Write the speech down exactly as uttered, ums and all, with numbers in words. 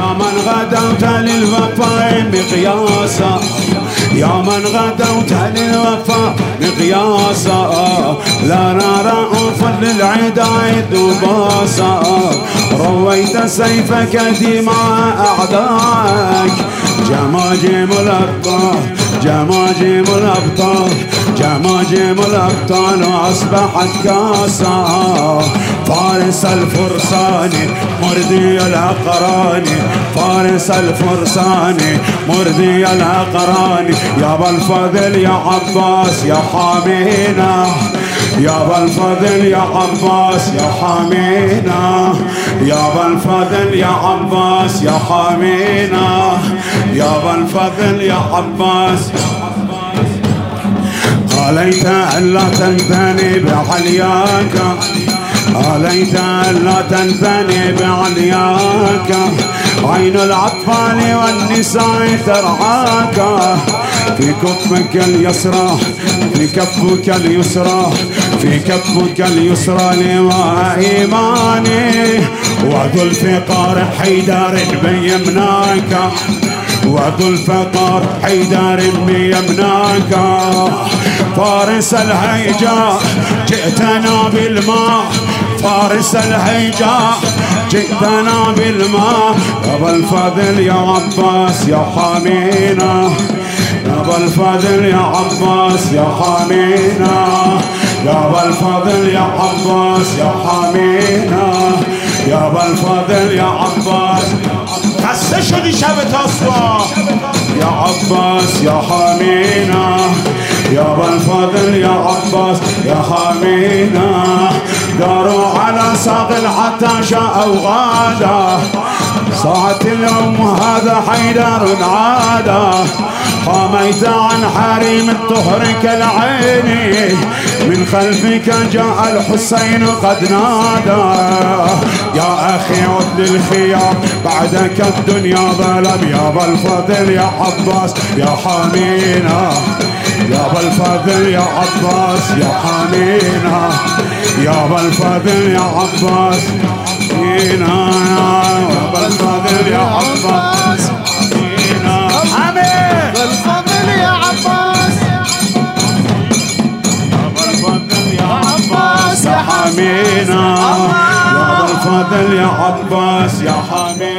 من غدوت للوفاء مقياسا، يا من غدوت للوفاء مقياسا، لا نرى عنفا للعداء دباسا، رويت سيفك دماء أعدائك، جماجم الأبطال جماجم الأبطال جماجم الأبطال أصبحت كاسا، فارس الفرسان مردي الأقران، فارس الفرسان مردي الأقران، يا ابا الفضل يا عباس يا حامينا، يا ابا الفضل يا عباس يا حامينا، يا ابا الفضل يا عباس يا حامينا، يا ابا الفضل يا عباس. عليت ألا تنثني بعلياك، عليت ألا تنثني بعلياك، عين الأطفال والنساء ترعاك، في كفك اليسرى في كفك اليسرى في كفك اليسرى لواء إيماني، وذو الفقار حيدر بيمناك، وذو الفقار حيدر بيمناك، فارس الهيجاء جئتنا بالماء، فارس الهيجاء جئتنا بالماء، يا ابا الفضل يا عباس يا حامينا، يا ابا الفضل يا عباس يا حامينا، يا ابا الفضل يا عباس يا حامينا، يا ابا الفضل يا عباس. خسته شدی شب تاسوا يا عباس يا حامينا، يا ابا الفضل يا عباس يا حامينا، داروا على ساق حتى شاء وغادا، صاحت اليوم هذا حيدر عادا، قاميت عن حريم الطهر كالعين، من خلفك جاء الحسين قد نادى، يا أخي عد الخيام بعدك الدنيا ظلم، يا ابا الفضل يا عباس يا حامينا، يا ابا الفضل يا عباس يا حامينا، يا ابا الفضل يا عباس فينا، يا ابا الفضل يا عباس فينا، حميد الفضل يا عباس، يا ابا الفضل يا عباس يا حامينا، يا ابا الفضل يا عباس يا حامينا.